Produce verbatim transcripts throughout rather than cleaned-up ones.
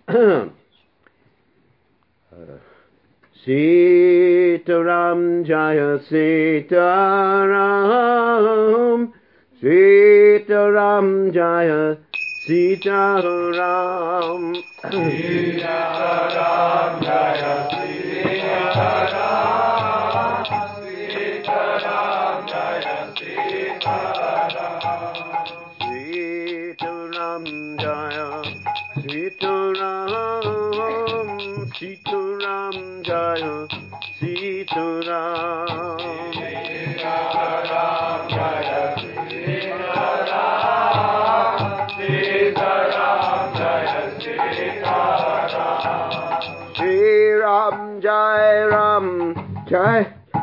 Sitaram Jaya Sitaram, Sitaram Jaya Sitaram, Sitaram Jaya Sitaram, Sitaram Jaya Sitaram, Sitaram Jaya Sitaram, Sitaram Jaya Sitaram, Sitaram Jaya Sitaram, Sitaram Jaya Sitaram, Shri Ram Jai Ram Jai,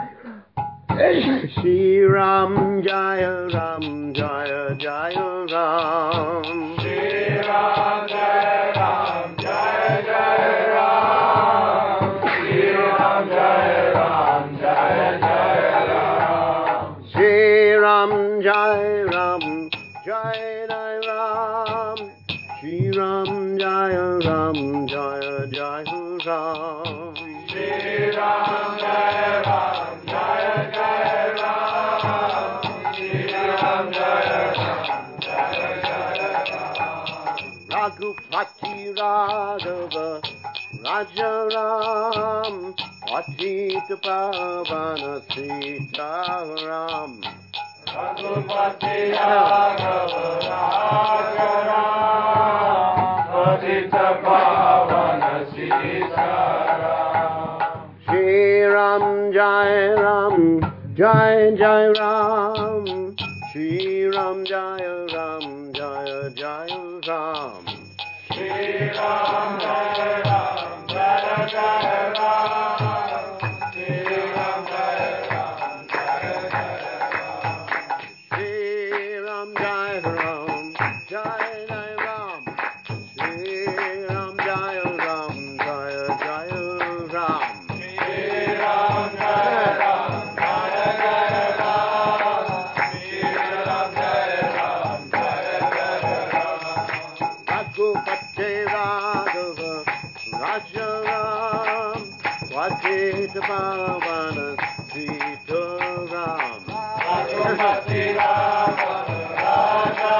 Shri Ram Jaya Ram Jaya Jaya Ram, Shri Ram Jaya Ram Jaya Jaya Ram, Shri Ram Jaya Ram Jaya Jaya Ram, Shri Ram Jai Ram Jai Jai Ram, Shri Ram Jaya Ram Jaya Jaya Ram, Shri Ram Jaya Ram Jaya Jaya Ram, Shri Ram Jaya Ram Jaya Jaya Ram, Raghupati Raghava Raja Ram, Patita Pavana Sita Ram, Raghupati Raghava Raja Ram, Patita Pavana Sita Ram, Shri Ram Jai Ram Jai Jai Ram, Shri Ram Jaya Ram Jaya Jaya Ram, Shri Ram Jaya Ram Jaya Jaya Ram, Shri Ram Jaya Ram Jaya Jaya Ram, Shri Ram Jaya Ram Jai Jai Ram, Shri Ram Jaya Ram Jaya Jaya Ram, Shri Ram Jaya Ram Jaya Jaya Ram, Shri Ram Jaya Ram Jaya Jaya Ram, Raghupati Raghava Raja Ram, Patita Pavana Sita Ram, Raghupati Raghava Raja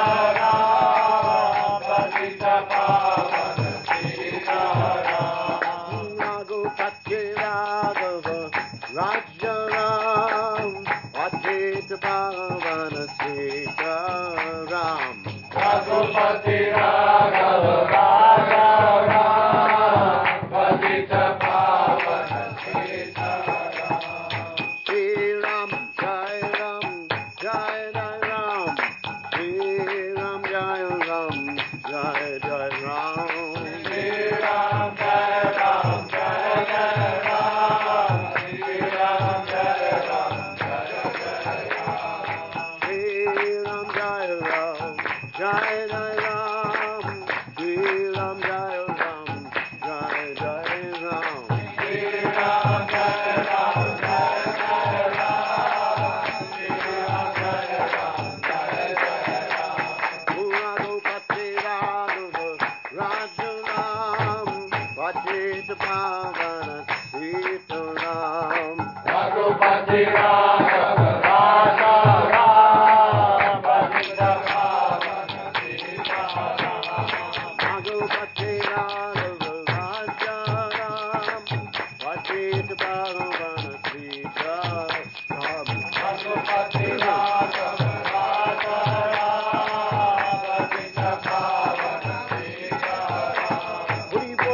Ram, Patita Pavana Sita Ram, Raghupati Raghava Raja Ram, Patita Pavana Sita Ram, Raghupati Raghava Raja Ram, Patita Pavana Sita Ram, Shri Ram Jai Ram Jai Jai Ram, Shri Ram Jai Ram Jai Jai Ram, Shri Ram Jaya Ram Jaya Jaya Ram, Shri Ram Jaya Ram Jaya Jaya Ram, Shri Ram Jai Ram Jai Jai Ram, Shri Ram Jai Ram Jai Jai Ram, Shri Ram Jaya Ram Jaya Jaya Ram, Shri Ram Jaya Ram Jaya Jaya Ram, Raghupati Raghava Raja Ram, Patita Pavana Sita Ram, Raghupati Raghava Raja Ram, Patita Pavana Sita Ram, Raghupati Raghava Raja Ram, Patita Pavana Sita Ram, Raghupati Raghava Raja Ram, Patita Pavana Sita Ram, Hari Bo,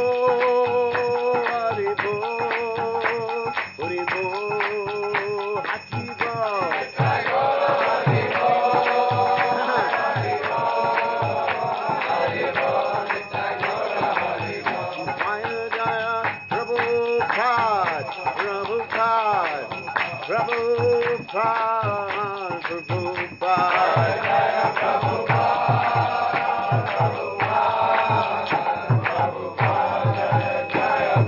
Hari Bo, Hari Bo, Hati Bo. Jai Guru Hari Bol, Hari Bol, Hari Bol, Jai Guru Hari Bol, Jaya Jaya Prabhupada, Prabhupada, Prabhupada, Prabhupada. Jaya Prabhupada, Prabhupada, Prabhupada, Jaya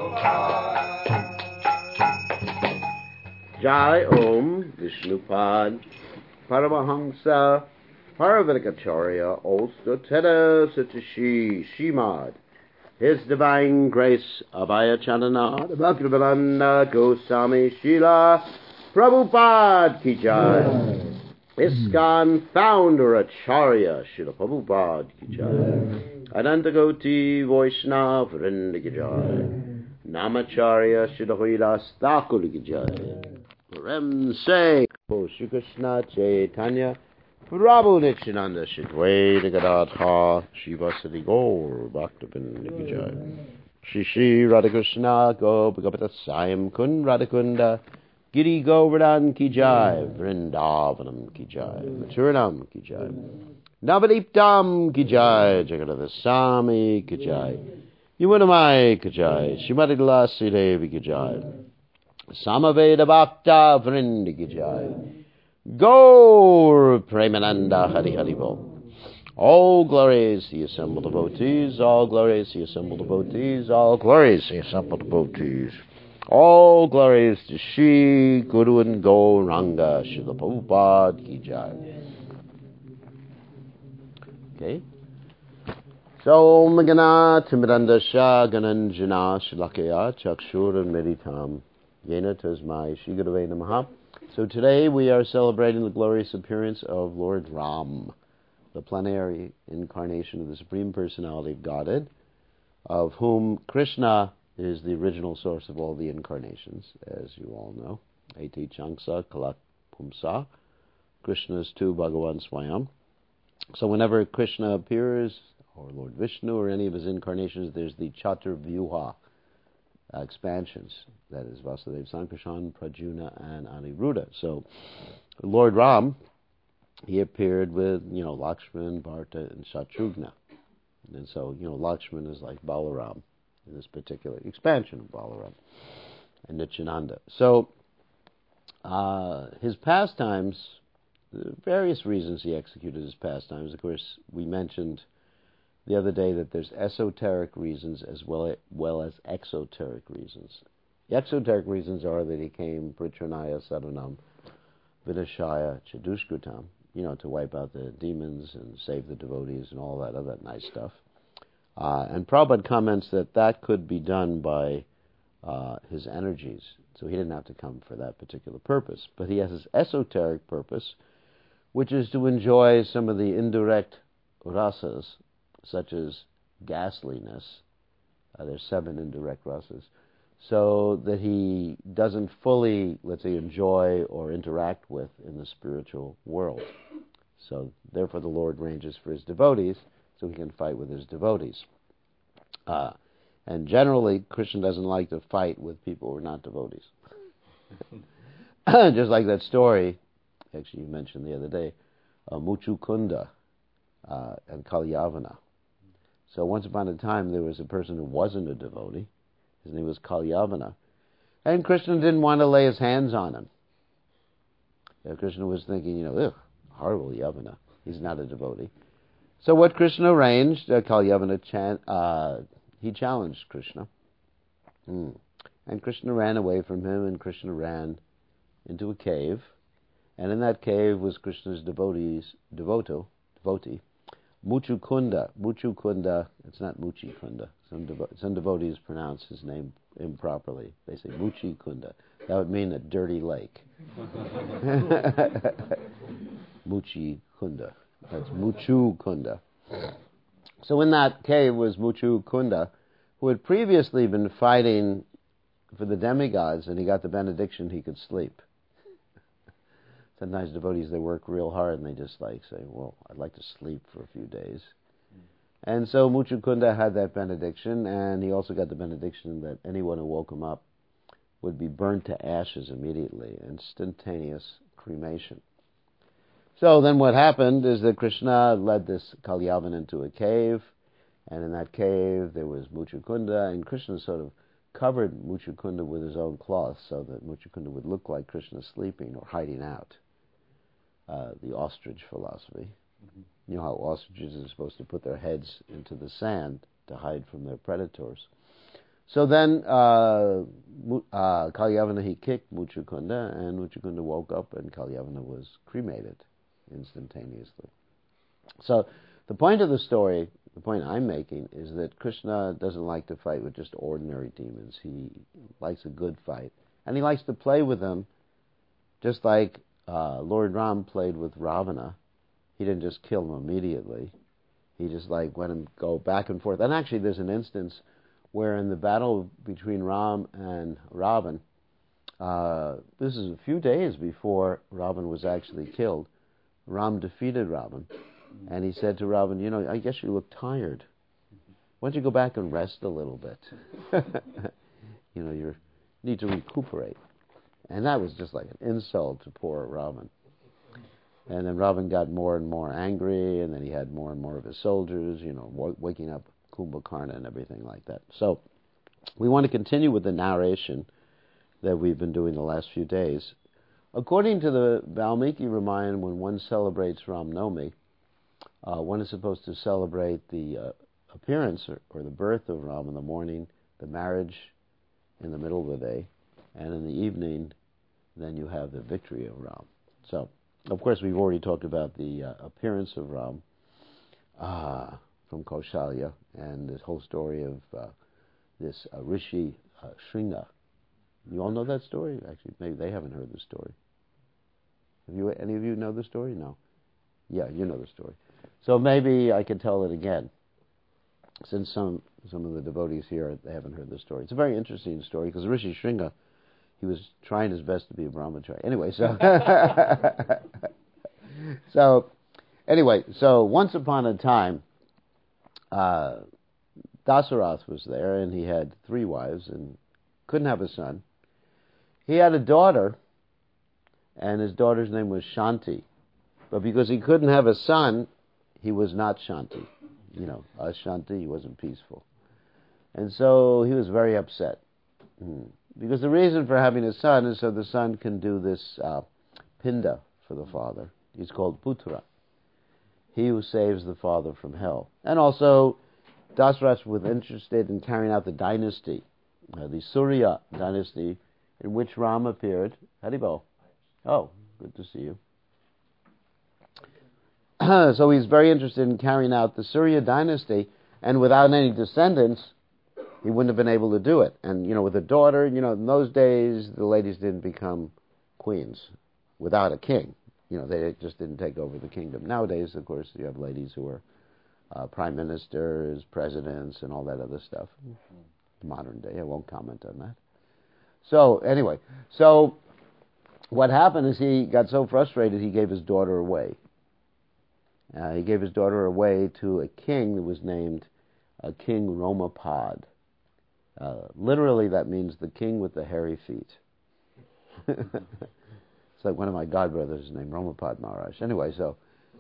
Prabhupada. Jai Om Vishnupad Paramahamsa Paravanikacharya Ostoteda Satashi Shimad His Divine Grace, Abhaya Chandana, Bhaktivedanta Goswami Srila Prabhupada Ki Jai. ISKCON Founder Acharya Srila Prabhupada Ki Jai. Anantagoti Vaishnava Vrinda Ki Jai. Namacharya Srila Haridas Thakur Ki Jai. Rem Se Shri Krishna Chaitanya Prabhu Nityananda Shri Dvaita Gadadha Shivasati Gaur Bhaktivinoda Ki Jai. Shri Shri Radhakrishna Gopakapata Sayam Kun Radhakunda Giri Govardhan Ki Jai, Vrindavanam Ki Jai, Mathuranam Ki Jai, Navadiptam Ki Jai, Jagannath Swami Ki Jai, Yuvanamai Ki Jai, Shrimati Tulasi Devi Ki Jai, Samaveda Bhakta Vrinda Ki Jai, Gaur Premananda Hari Hari Bol. All glories the assembled devotees, all glories the assembled devotees, all glories the assembled devotees. All glories to Shri Guru and Gauranga, Srila Prabhupada Ki Jai. Okay. So, Magana Timidanda Shah Gananjana Shalakaya Chakshur and Meditam Yena Tasmai Shri Gurave Namaha. So today we are celebrating the glorious appearance of Lord Ram, the plenary incarnation of the Supreme Personality of Godhead, of whom Krishna is the original source of all the incarnations, as you all know. Eti Changsa Kalak Pumsa. Krishna is too Bhagavan Swayam. So whenever Krishna appears, or Lord Vishnu, or any of his incarnations, there's the Chatur Vyuha uh, expansions. That is Vasudeva, Sankarshan, Prajuna, and Aniruddha. So Lord Ram, he appeared with, you know, Lakshman, Bharata, and Shatrughna. And so, you know, Lakshman is like Balaram in this particular expansion of Balaram and Nityananda. So, uh, his pastimes, various reasons he executed his pastimes. Of course, we mentioned the other day that there's esoteric reasons as well, well as exoteric reasons. The exoteric reasons are that he came Pritranaya Sadhanam Vinashaya Chadushkritam, you know, to wipe out the demons and save the devotees and all that other nice stuff. Uh, and Prabhupada comments that that could be done by uh, his energies, so he didn't have to come for that particular purpose. But he has his esoteric purpose, which is to enjoy some of the indirect rasas, such as ghastliness. Uh, there's seven indirect rasas, so that he doesn't fully, let's say, enjoy or interact with in the spiritual world. So therefore the Lord ranges for his devotees, so he can fight with his devotees. Uh, and generally, Krishna doesn't like to fight with people who are not devotees. Just like that story, actually you mentioned the other day, uh, Muchukunda uh, and Kalyavana. So once upon a time, there was a person who wasn't a devotee. His name was Kalyavana. And Krishna didn't want to lay his hands on him. Uh, Krishna was thinking, you know, ugh, horrible Yavana. He's not a devotee. So what Krishna arranged, uh, Kalyavana, chan- uh, he challenged Krishna. Mm. And Krishna ran away from him, and Krishna ran into a cave. And in that cave was Krishna's devotees, devoto, devotee, Muchukunda. Muchukunda, it's not Muchikunda. Some, devo- some devotees pronounce his name improperly. They say Muchikunda. That would mean a dirty lake. Muchikunda. That's Muchukunda. So in that cave was Muchukunda, who had previously been fighting for the demigods, and he got the benediction he could sleep. Sometimes devotees, they work real hard, and they just like say, well, I'd like to sleep for a few days. Mm. And so Muchukunda had that benediction, and he also got the benediction that anyone who woke him up would be burnt to ashes immediately, instantaneous cremation. So then what happened is that Krishna led this Kalyavana into a cave, and in that cave there was Muchukunda, and Krishna sort of covered Muchukunda with his own cloth so that Muchukunda would look like Krishna sleeping or hiding out. Uh, the ostrich philosophy. Mm-hmm. You know how ostriches are supposed to put their heads into the sand to hide from their predators. So then uh, uh, Kalyavana, he kicked Muchukunda, and Muchukunda woke up, and Kalyavana was cremated instantaneously. So the point of the story, the point I'm making is that Krishna doesn't like to fight with just ordinary demons. He likes a good fight. And he likes to play with them just like uh, Lord Ram played with Ravana. He didn't just kill him immediately. He just like went and go back and forth. And actually there's an instance where in the battle between Ram and Ravan, uh, this is a few days before Ravan was actually killed, Ram defeated Ravan. And he said to Ravan, you know, I guess you look tired. Why don't you go back and rest a little bit? You know, you need to recuperate. And that was just like an insult to poor Ravan. And then Ravan got more and more angry, and then he had more and more of his soldiers, you know, w- waking up Kumbhakarna and everything like that. So we want to continue with the narration that we've been doing the last few days. According to the Valmiki Ramayana, when one celebrates Ram Navami, uh, one is supposed to celebrate the uh, appearance or, or the birth of Ram in the morning, the marriage in the middle of the day, and in the evening, then you have the victory of Ram. So, of course, we've already talked about the uh, appearance of Ram uh, from Kaushalya and this whole story of uh, this uh, Rishi uh, Shringa. You all know that story? Actually, maybe they haven't heard the story. Have you? Any of you know the story? No. Yeah, you know the story. So maybe I could tell it again, since some some of the devotees here, they haven't heard the story. It's a very interesting story because Rishi Shringa, he was trying his best to be a brahmachari. Anyway, so so anyway, so once upon a time, uh, Dasarath was there, and he had three wives and couldn't have a son. He had a daughter, and his daughter's name was Shanti. But because he couldn't have a son, he was not Shanti. You know, Ashanti, he wasn't peaceful. And so he was very upset. Hmm. Because the reason for having a son is so the son can do this uh, pinda for the father. He's called Putra. He who saves the father from hell. And also, Dasarath was interested in carrying out the dynasty, uh, the Surya dynasty, in which Ram appeared. Haribol. Oh, good to see you. So he's very interested in carrying out the Surya dynasty, and without any descendants, he wouldn't have been able to do it. And, you know, with a daughter, you know, in those days, the ladies didn't become queens without a king. You know, they just didn't take over the kingdom. Nowadays, of course, you have ladies who are uh, prime ministers, presidents, and all that other stuff. Modern day, I won't comment on that. So, anyway, so what happened is he got so frustrated, he gave his daughter away. Uh, he gave his daughter away to a king that was named uh, King Romapad. Uh, literally, that means the king with the hairy feet. It's like one of my godbrothers named Romapad Maharaj. Anyway, so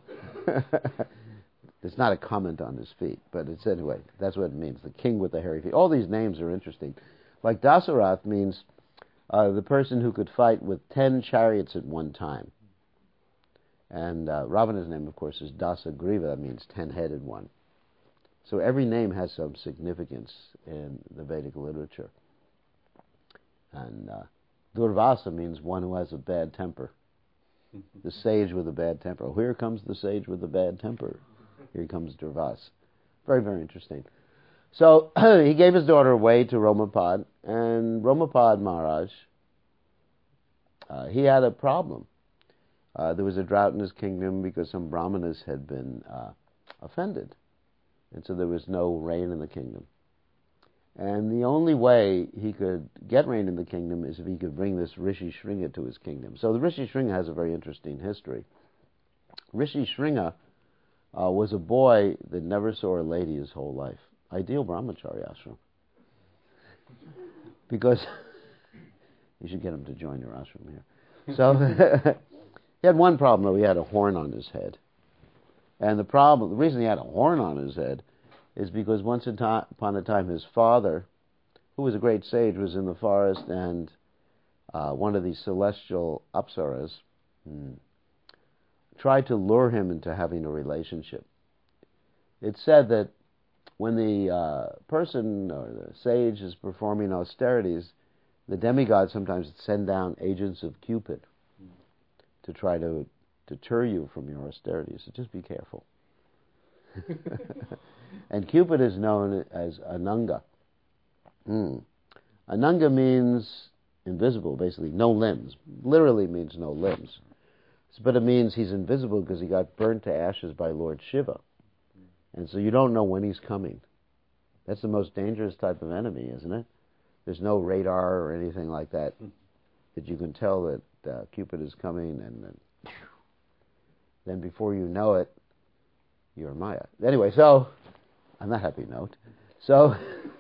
it's not a comment on his feet, but it's anyway, that's what it means, the king with the hairy feet. All these names are interesting. Like Dasarath means uh, the person who could fight with ten chariots at one time. And uh, Ravana's name, of course, is Dasagriva. That means ten-headed one. So every name has some significance in the Vedic literature. And uh, Durvasa means one who has a bad temper. The sage with a bad temper. Oh, here comes the sage with a bad temper. Here comes Durvasa. Very, very interesting. So he gave his daughter away to Romapad, and Romapad Maharaj, uh, he had a problem. Uh, there was a drought in his kingdom because some brahmanas had been uh, offended. And so there was no rain in the kingdom. And the only way he could get rain in the kingdom is if he could bring this Rishi Shringa to his kingdom. So the Rishi Shringa has a very interesting history. Rishi Shringa uh, was a boy that never saw a lady his whole life. Ideal brahmachari ashram. Because you should get him to join your ashram here. So he had one problem, though. He had a horn on his head. And the problem, the reason he had a horn on his head is because once upon a time his father, who was a great sage, was in the forest, and uh, one of these celestial apsaras hmm, tried to lure him into having a relationship. It's said that when the uh, person or the sage is performing austerities, the demigods sometimes send down agents of Cupid to try to deter you from your austerities. So just be careful. And Cupid is known as Ananga. Mm. Ananga means invisible, basically, no limbs. Literally means no limbs. But it means he's invisible because he got burnt to ashes by Lord Shiva. And so you don't know when he's coming. That's the most dangerous type of enemy, isn't it? There's no radar or anything like that that you can tell that uh, Cupid is coming, and then, then before you know it, you're Maya. Anyway, so, on that happy note, so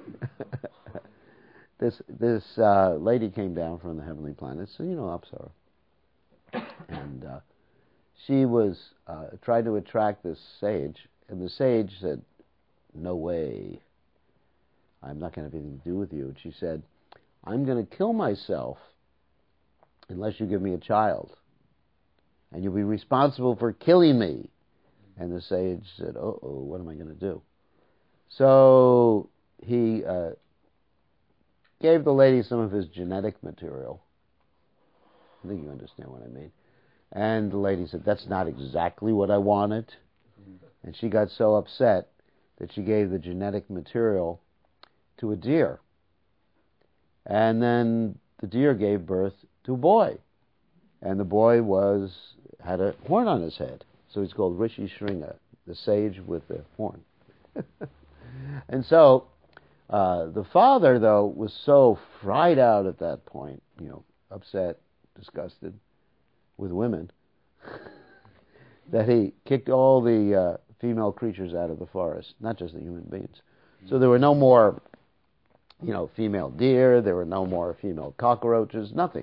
this this uh, lady came down from the heavenly planets, so you know Apsara. And uh, she was uh, tried to attract this sage, and the sage said, "No way, I'm not going to have anything to do with you." And she said, "I'm going to kill myself unless you give me a child, and you'll be responsible for killing me." And the sage said, "Uh-oh, what am I going to do?" So he uh, gave the lady some of his genetic material. I think you understand what I mean. And the lady said, "That's not exactly what I wanted." And she got so upset that she gave the genetic material to a deer. And then the deer gave birth to a boy. And the boy was had a horn on his head. So he's called Rishi Shringa, the sage with the horn. And so uh, the father, though, was so fried out at that point, you know, upset, disgusted with women, that he kicked all the uh, female creatures out of the forest, not just the human beings. So there were no more, you know, female deer, there were no more female cockroaches, nothing.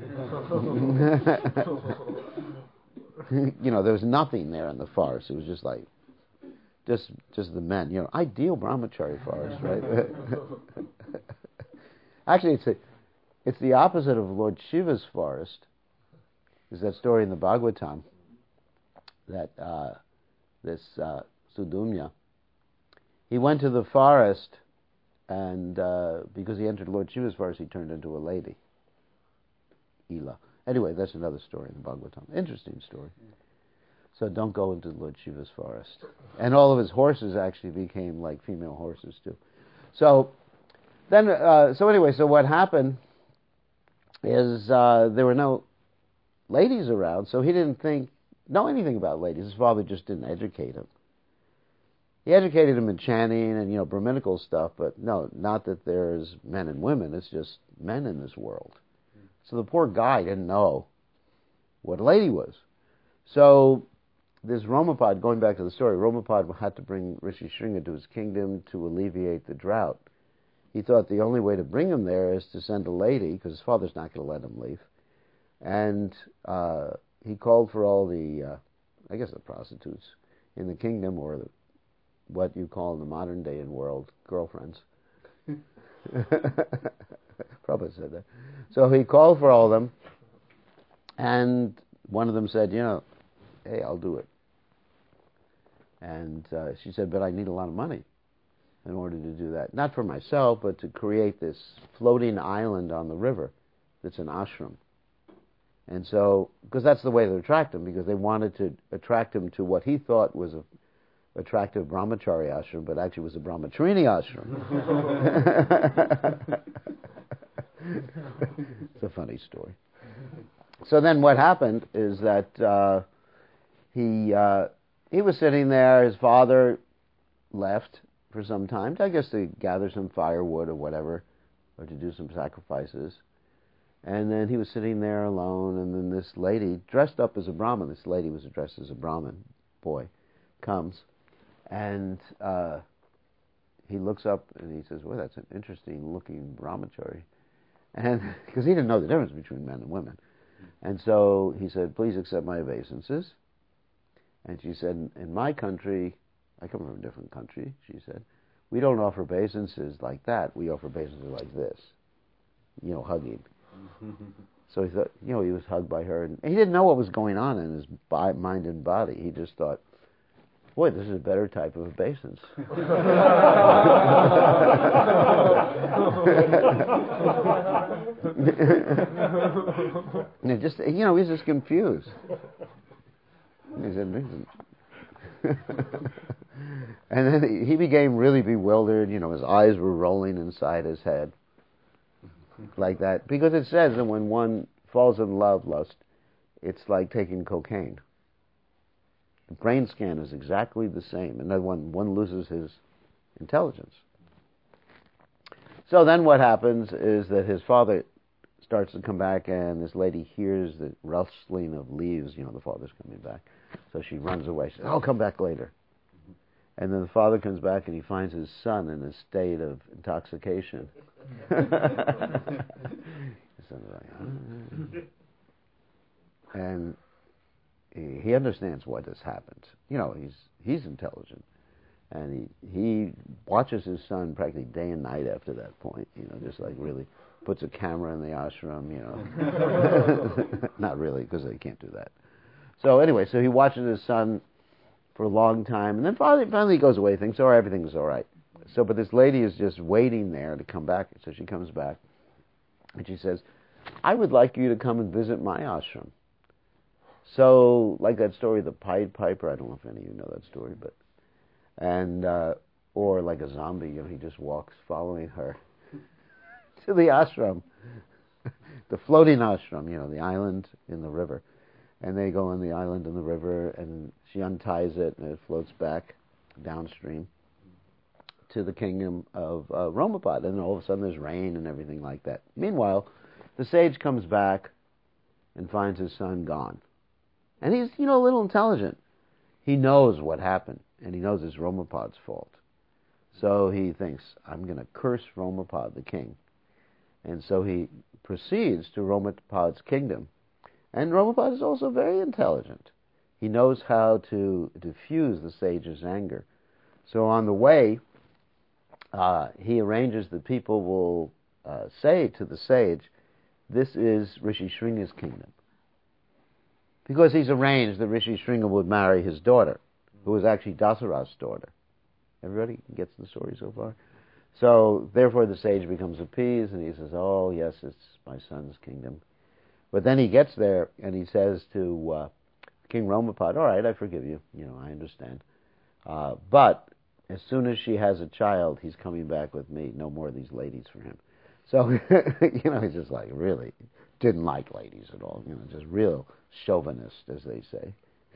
You know, there was nothing there in the forest. It was just like, just just the men. You know, ideal brahmachari forest, right? Actually, it's a, it's the opposite of Lord Shiva's forest. There's that story in the Bhagavatam that uh, this uh, Sudumya, he went to the forest, and uh, because he entered Lord Shiva's forest, he turned into a lady. Ila. Anyway, that's another story in the Bhagavatam. Interesting story. So don't go into Lord Shiva's forest. And all of his horses actually became like female horses too. So then, uh, so anyway, so what happened is uh, there were no ladies around, so he didn't think, know anything about ladies. His father just didn't educate him. He educated him in chanting and, you know, Brahminical stuff, but no, not that there's men and women. It's just men in this world. So the poor guy didn't know what a lady was. So this Romapad, going back to the story, Romapad had to bring Rishi Shringa to his kingdom to alleviate the drought. He thought the only way to bring him there is to send a lady, because his father's not going to let him leave. And uh, he called for all the, uh, I guess the prostitutes in the kingdom, or the, what you call in the modern day in world, girlfriends. Prabhupada said that. So he called for all of them, and one of them said, you know, hey, I'll do it. And uh, she said, but I need a lot of money in order to do that. Not for myself, but to create this floating island on the river that's an ashram. And so, because that's the way to attract him, because they wanted to attract him to what he thought was a attractive brahmachari ashram, but actually was a brahmacharini ashram. It's a funny story. So then what happened is that uh, he uh, he was sitting there, his father left for some time, I guess to gather some firewood or whatever, or to do some sacrifices. And then he was sitting there alone, and then this lady, dressed up as a Brahmin, this lady was dressed as a Brahmin boy, comes, and uh, he looks up and he says, well, that's an interesting looking brahmachari. And because he didn't know the difference between men and women. And so he said, please accept my obeisances. And she said, in my country, I come from a different country, she said, we don't offer obeisances like that. We offer obeisances like this, you know, hugging. So he thought, you know, he was hugged by her. And he didn't know what was going on in his mind and body. He just thought, boy, this is a better type of obeisance. And it just, you know, he's just confused. He said, And then he became really bewildered. You know, his eyes were rolling inside his head. Like that. Because it says that when one falls in love, lust, it's like taking cocaine. The brain scan is exactly the same. And then one, one loses his intelligence. So then what happens is that his father starts to come back, and this lady hears the rustling of leaves. You know, the father's coming back. So she runs away. She says, I'll come back later. And then the father comes back, and he finds his son in a state of intoxication. And he understands what has happened. You know, he's he's intelligent. And he he watches his son practically day and night after that point. You know, just like really puts a camera in the ashram, you know. Not really, because they can't do that. So anyway, so he watches his son for a long time, and then finally, finally he goes away, thinks, oh, everything's all right. So, but this lady is just waiting there to come back. So she comes back, and she says, I would like you to come and visit my ashram. So, like that story, the Pied Piper, I don't know if any of you know that story, but, and, uh, or like a zombie, you know, he just walks following her to the ashram, the floating ashram, you know, the island in the river. And they go on the island in the river, and she unties it, and it floats back downstream to the kingdom of uh, Romapad. And then all of a sudden there's rain and everything like that. Meanwhile, the sage comes back and finds his son gone. And he's, you know, a little intelligent. He knows what happened, and he knows it's Romapad's fault. So he thinks, I'm going to curse Romapad, the king. And so he proceeds to Romapad's kingdom. And Romapad is also very intelligent. He knows how to diffuse the sage's anger. So on the way, uh, he arranges that people will uh, say to the sage, this is Rishi Shringa's kingdom. Because he's arranged that Rishi Shringa would marry his daughter, who was actually Dasarath's daughter. Everybody gets the story so far? So, therefore, the sage becomes appeased, and he says, oh, yes, it's my son's kingdom. But then he gets there, and he says to uh, King Romapad, all right, I forgive you. You know, I understand. Uh, but as soon as she has a child, he's coming back with me. No more of these ladies for him. So, you know, he's just like, really didn't like ladies at all. You know, just real chauvinist, as they say.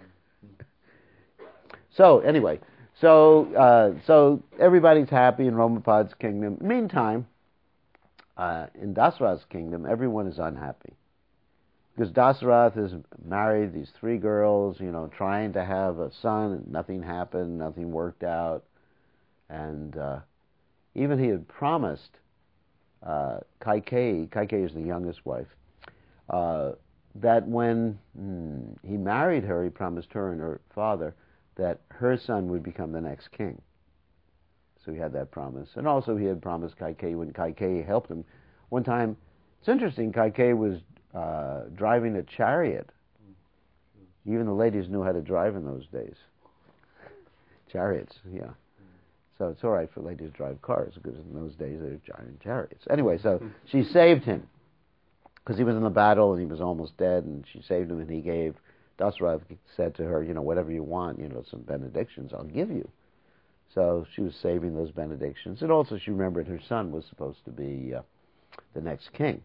So, anyway, so uh, so everybody's happy in Romapad's kingdom. Meantime, uh, in Dasarath's kingdom, everyone is unhappy. Because Dasarath has married these three girls, you know, trying to have a son, and nothing happened, nothing worked out. And uh, even he had promised uh, Kaikeyi, Kaikeyi is the youngest wife, uh, that when hmm, he married her, he promised her and her father that her son would become the next king. So he had that promise. And also he had promised Kaikeyi when Kaikeyi helped him. One time, it's interesting, Kaikeyi was uh, driving a chariot. Even the ladies knew how to drive in those days. Chariots, yeah. So it's all right for ladies to drive cars, because in those days they were giant chariots. Anyway, so she saved him, because he was in the battle and he was almost dead, and she saved him, and he gave, Dasarath said to her, you know, whatever you want, you know, some benedictions, I'll give you. So she was saving those benedictions. And also she remembered her son was supposed to be uh, the next king.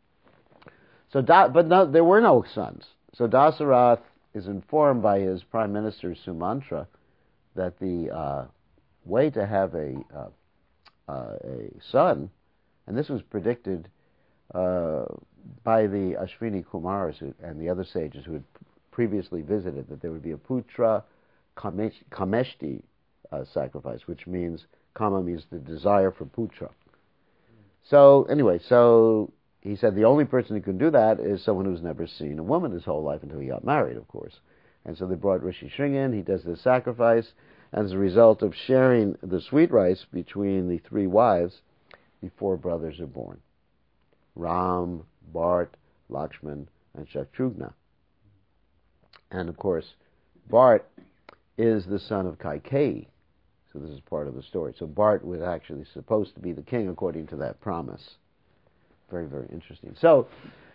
So, da- But no, there were no sons. So Dasarath is informed by his prime minister, Sumantra, that the uh, way to have a, uh, uh, a son, and this was predicted uh, by the Ashwini Kumars who, and the other sages who had previously visited, that there would be a putra kamesh- kameshti uh, sacrifice, which means, kama means the desire for putra. So, anyway, so he said the only person who can do that is someone who's never seen a woman his whole life until he got married, of course. And so they brought Rishi Shringa in, he does this sacrifice, and as a result of sharing the sweet rice between the three wives, the four brothers are born. Ram, Bharat, Lakshman, and Shatrugna. And of course, Bharat is the son of Kaikeyi. So this is part of the story. So Bharat was actually supposed to be the king according to that promise. Very, very interesting. So,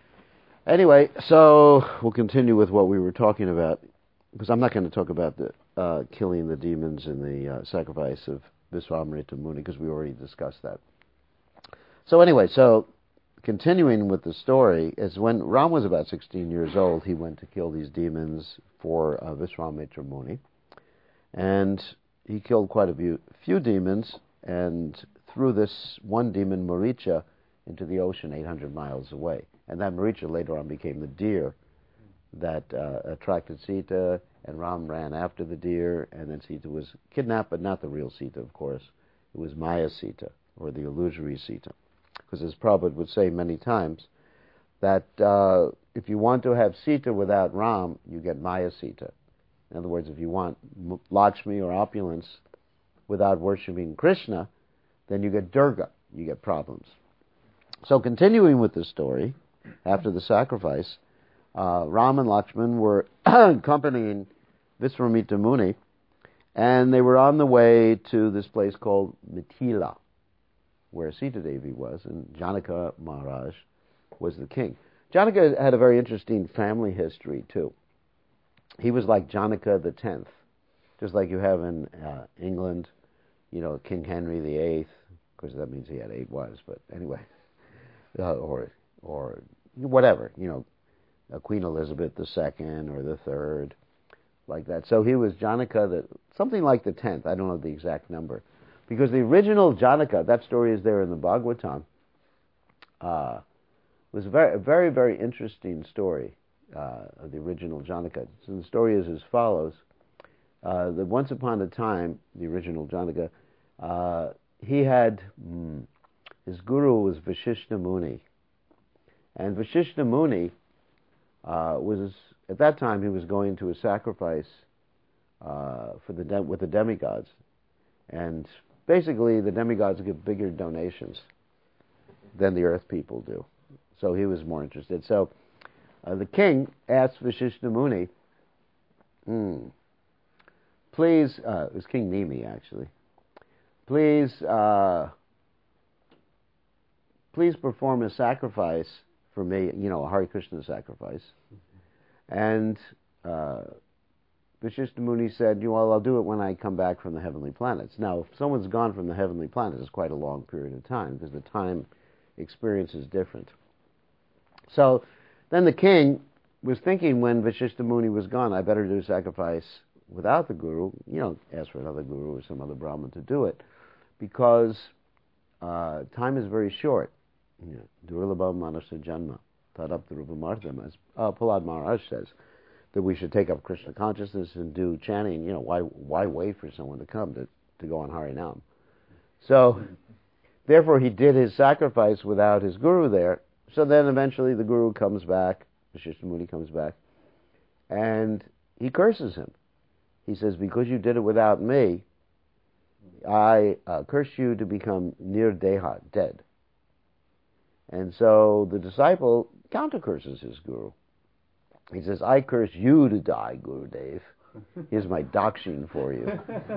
anyway, so we'll continue with what we were talking about, because I'm not going to talk about the uh, killing the demons in the uh, sacrifice of Visvamrita Muni, because we already discussed that. So anyway, so continuing with the story, is when Ram was about sixteen years old, he went to kill these demons for uh, Visvamitra Muni. And he killed quite a few, few demons, and threw this one demon, Maricha, into the ocean eight hundred miles away. And that Maricha later on became the deer that uh, attracted Sita, and Ram ran after the deer, and then Sita was kidnapped, but not the real Sita, of course. It was Maya Sita, or the illusory Sita. Because as Prabhupada would say many times, that uh, if you want to have Sita without Ram, you get Maya Sita. In other words, if you want Lakshmi or opulence without worshipping Krishna, then you get Durga, you get problems. So continuing with the story, after the sacrifice, uh, Ram and Lakshman were accompanying Visvamitra Muni, and they were on the way to this place called Mithila, where Sita Devi was, and Janaka Maharaj was the king. Janaka had a very interesting family history, too. He was like Janaka the tenth, just like you have in uh, England, you know, King Henry the eighth. Of course, that means he had eight wives, but anyway, uh, or or whatever, you know, uh, Queen Elizabeth the second or the third, like that. So he was Janaka, the, something like the tenth. I don't know the exact number, because the original Janaka, that story is there in the Bhagavatam, uh, was a very, very, very interesting story. Uh, of the original Janaka. So the story is as follows. Uh, that once upon a time, the original Janaka, uh, he had, mm, his guru was Vashishta Muni. And Vashishta Muni uh, was, at that time, he was going to a sacrifice uh, for the de- with the demigods. And basically, the demigods give bigger donations than the earth people do. So he was more interested. So Uh, the king asked Vashishta Muni, hmm, please, uh, it was King Nimi actually, please, uh, please perform a sacrifice for me, you know, a Hare Krishna sacrifice. Mm-hmm. And uh, Vashishta Muni said, well, I'll do it when I come back from the heavenly planets. Now, if someone's gone from the heavenly planets, it's quite a long period of time, because the time experience is different. So then the king was thinking, when Vashishta Muni was gone, I better do sacrifice without the guru, you know, ask for another guru or some other Brahmin to do it, because uh, time is very short. Durlabha manasa janma, tadaptarupamardham, as uh, Prahlad Maharaj says, that we should take up Krishna consciousness and do chanting. You know, why why wait for someone to come to, to go on Harinam? So, therefore, he did his sacrifice without his guru there. So then eventually the guru comes back, Vashishta Muni comes back, and he curses him. He says, because you did it without me, I uh, curse you to become nirdeha, dead. And so the disciple counter-curses his guru. He says, I curse you to die, Gurudev. Here's my dakshin for you.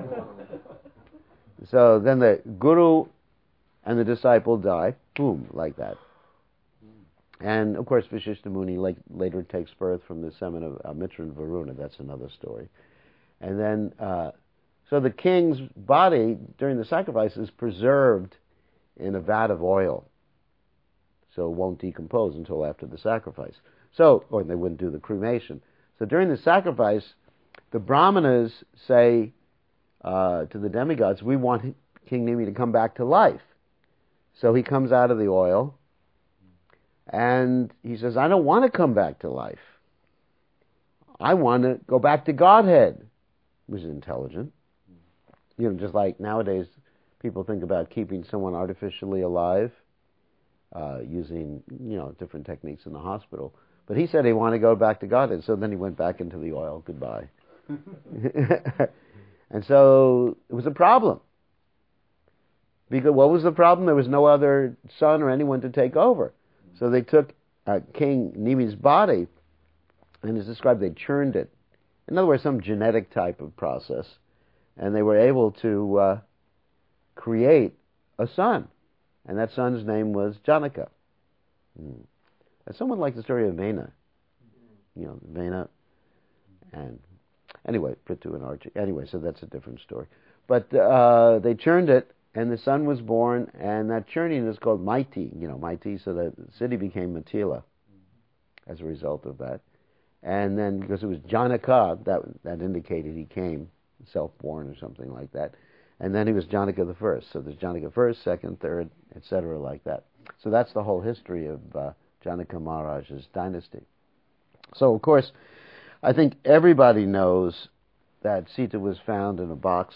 So then the guru and the disciple die, boom, like that. And, of course, Vashishta Muni like, later takes birth from the semen of uh, Mitra and Varuna. That's another story. And then, uh, so the king's body, during the sacrifice, is preserved in a vat of oil. So it won't decompose until after the sacrifice. So, or they wouldn't do the cremation. So during the sacrifice, the brahmanas say uh, to the demigods, we want King Nimi to come back to life. So he comes out of the oil, and he says, I don't want to come back to life. I want to go back to Godhead. Which is intelligent. You know, just like nowadays, people think about keeping someone artificially alive uh, using, you know, different techniques in the hospital. But he said he wanted to go back to Godhead, so then he went back into the oil. Goodbye. And so it was a problem. Because what was the problem? There was no other son or anyone to take over. So they took uh, King Nimi's body, and it's described they churned it. In other words, some genetic type of process. And they were able to uh, create a son. And that son's name was Janaka. Mm. And someone liked the story of Vena. You know, Vena. And Anyway, Prithu and Archie. Anyway, so that's a different story. But uh, they churned it, and the son was born, and that churning is called Maiti, you know, Maiti, so the city became Mithila as a result of that. And then, because it was Janaka, that that indicated he came self-born or something like that. And then he was Janaka the first. So there's Janaka first, second, third, et cetera, like that. So that's the whole history of uh, Janaka Maharaj's dynasty. So, of course, I think everybody knows that Sita was found in a box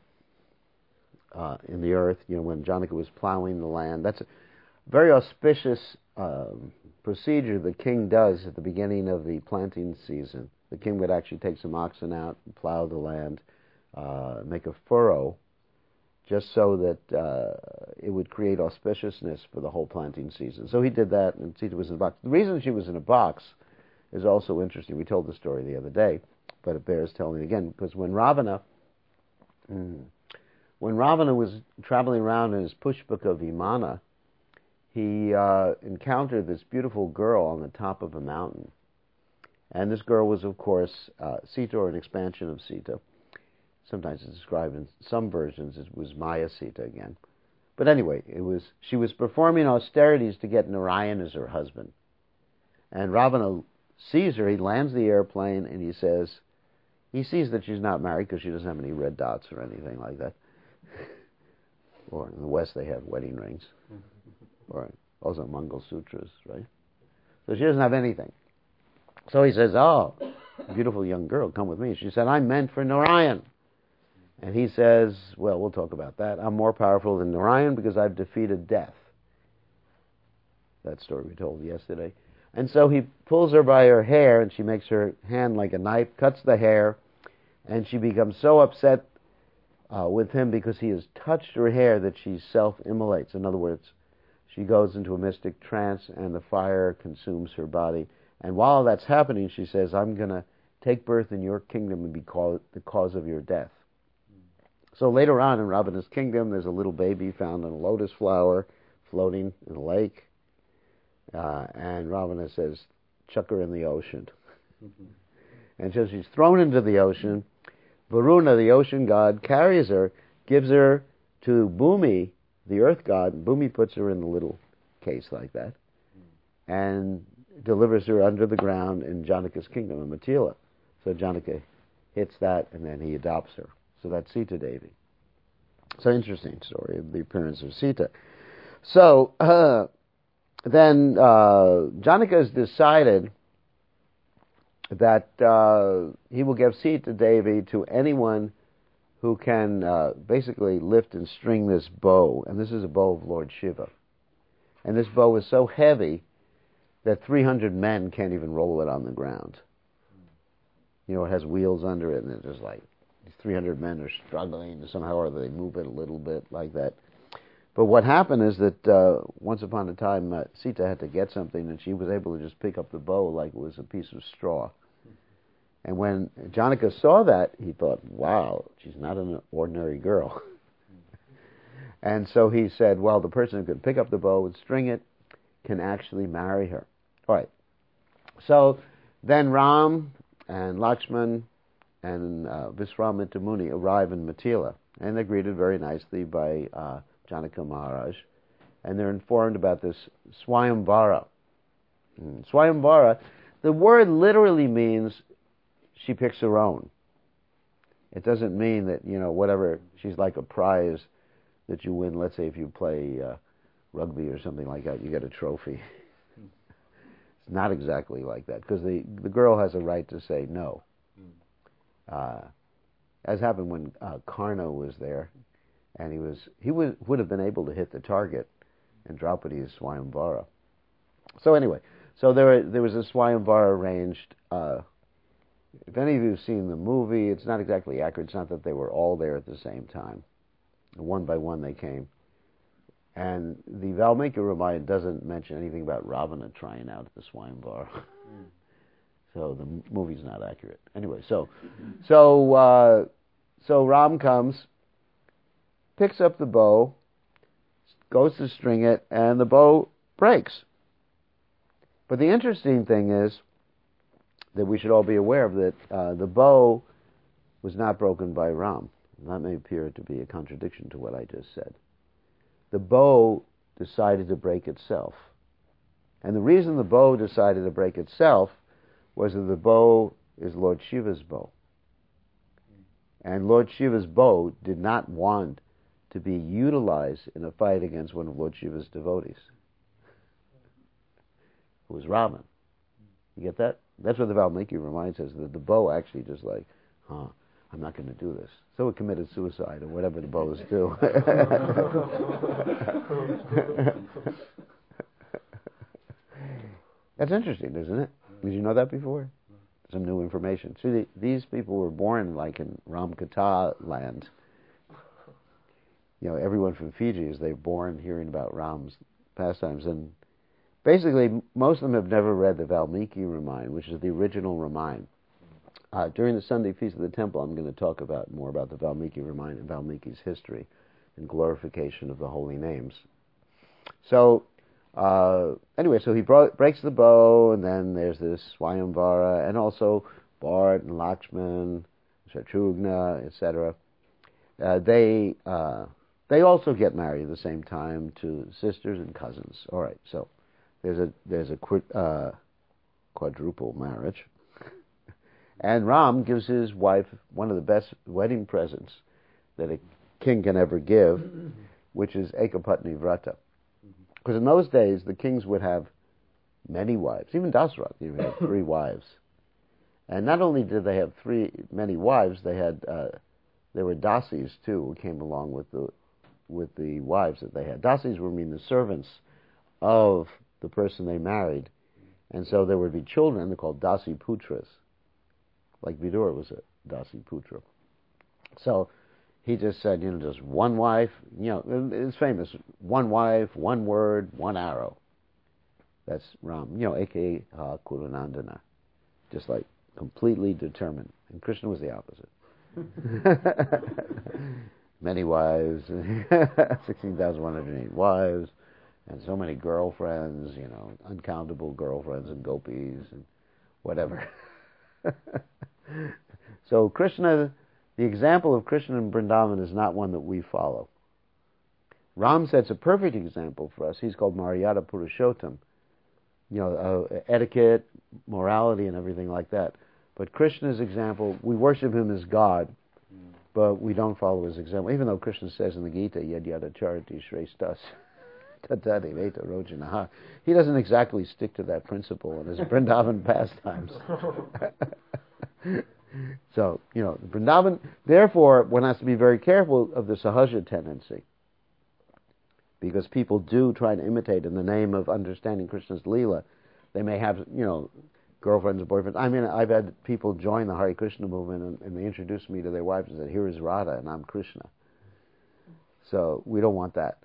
uh, in the earth, you know, when Janaka was plowing the land. That's a very auspicious um, procedure the king does at the beginning of the planting season. The king would actually take some oxen out and plow the land, uh, make a furrow, just so that uh, it would create auspiciousness for the whole planting season. So he did that, and Sita was in a box. The reason she was in a box is also interesting. We told the story the other day, but it bears telling again, because when Ravana, mm, when Ravana was traveling around in his Pushpaka Vimana, he uh, encountered this beautiful girl on the top of a mountain. And this girl was, of course, uh, Sita, or an expansion of Sita. Sometimes it's described in some versions it was Maya Sita again. But anyway, it was she was performing austerities to get Narayan as her husband. And Ravana sees her, he lands the airplane, and he says, he sees that she's not married because she doesn't have any red dots or anything like that. Or in the West they have wedding rings. Or also Mangal Sutras, right? So she doesn't have anything. So he says, oh, beautiful young girl, come with me. She said, I'm meant for Narayan. And he says, well, we'll talk about that. I'm more powerful than Narayan because I've defeated death. That story we told yesterday. And so he pulls her by her hair, and she makes her hand like a knife, cuts the hair, and she becomes so upset uh, with him because he has touched her hair that she self-immolates. In other words, she goes into a mystic trance, and the fire consumes her body. And while that's happening, she says, I'm going to take birth in your kingdom and be called the cause of your death. So later on in Ravana's kingdom, there's a little baby found in a lotus flower floating in a lake. Uh, and Ravana says, chuck her in the ocean. Mm-hmm. And so she's thrown into the ocean. Varuna, the ocean god, carries her, gives her to Bhumi, the earth god. And Bhumi puts her in a little case like that, and delivers her under the ground in Janaka's kingdom, in Mithila. So Janaka hits that, and then he adopts her. So that's Sita Devi. It's an interesting story of the appearance of Sita. So uh, then uh, Janaka has decided that uh, he will give Sita Devi to anyone who can uh, basically lift and string this bow. And this is a bow of Lord Shiva. And this bow is so heavy that three hundred men can't even roll it on the ground. You know, it has wheels under it, and it's just like three hundred men are struggling somehow, or they move it a little bit like that. But what happened is that uh, once upon a time, uh, Sita had to get something, and she was able to just pick up the bow like it was a piece of straw. And when Janaka saw that, he thought, wow, she's not an ordinary girl. And so he said, well, the person who could pick up the bow and string it can actually marry her. All right. So then Ram and Lakshman and uh, Viswamitra Muni arrive in Mithila, and they're greeted very nicely by uh, Janaka Maharaj, and they're informed about this Swayamvara. Mm. Swayamvara, the word literally means she picks her own. It doesn't mean that, you know, whatever, she's like a prize that you win. Let's say if you play uh, rugby or something like that, you get a trophy. It's not exactly like that, because the, the girl has a right to say no. Uh, as happened when uh, Karna was there, and he was he would would have been able to hit the target, and Draupadi is Swayamvara. So anyway, so there there was a Swayamvara arranged. Uh, if any of you have seen the movie, it's not exactly accurate. It's not that they were all there at the same time. One by one they came. And the Valmiki Ramayana doesn't mention anything about Ravana trying out at the Swayamvara. Mm. So the movie's not accurate. Anyway, so so uh, so Ram comes, picks up the bow, goes to string it, and the bow breaks. But the interesting thing is that we should all be aware of that uh, the bow was not broken by Ram. That may appear to be a contradiction to what I just said. The bow decided to break itself. And the reason the bow decided to break itself was that the bow is Lord Shiva's bow. And Lord Shiva's bow did not want to be utilized in a fight against one of Lord Shiva's devotees, who was Ravan. You get that? That's what the Valmiki reminds us, that the bow actually just like, huh, I'm not going to do this. So it committed suicide, or whatever the bows do. That's interesting, isn't it? Did you know that before? Some new information. See, the, these people were born like in Ramkatha land. You know, everyone from Fiji is they're born hearing about Ram's pastimes, and basically most of them have never read the Valmiki Ramayana, which is the original Ramayana. Uh, during the Sunday Feast of the Temple, I'm going to talk about more about the Valmiki Ramayana and Valmiki's history and glorification of the holy names. So, uh, anyway, so he brought, breaks the bow, and then there's this Swayamvara, and also Bharat and Lakshman, Shatrughna, et cetera. Uh, they uh, they also get married at the same time to sisters and cousins. All right, so there's a there's a qu- uh, quadruple marriage. And Ram gives his wife one of the best wedding presents that a king can ever give, which is Ekapatni Vrata. Because in those days, the kings would have many wives. Even Dasarath even had three wives. And not only did they have three many wives, they had uh, there were dasis too, who came along with the with the wives that they had. Dasis would mean the servants of the person they married, and so there would be children. They're called dasi putras. Like Vidur was a Dasi Putra. So he just said, you know, just one wife, you know, it's famous, one wife, one word, one arrow. That's Ram, you know, a k a uh, Kulunandana. Just like completely determined. And Krishna was the opposite. Many wives, sixteen thousand one hundred eight wives, and so many girlfriends, you know, uncountable girlfriends and gopis and whatever. So Krishna, the example of Krishna in Vrindavan is not one that we follow. Ram sets a perfect example for us. He's called Maryada Purushottam. You know, uh, etiquette, morality, and everything like that. But Krishna's example, we worship him as God, but we don't follow his example. Even though Krishna says in the Gita, Yad Yada Charati Shrestas, Tatati Veta Rojanaha, he doesn't exactly stick to that principle in his Vrindavan pastimes. So, you know, Vrindavan, therefore, one has to be very careful of the sahaja tendency. Because people do try to imitate in the name of understanding Krishna's Leela. They may have, you know, girlfriends or boyfriends. I mean, I've had people join the Hare Krishna movement and, and they introduced me to their wives and said, here is Radha and I'm Krishna. So, we don't want that.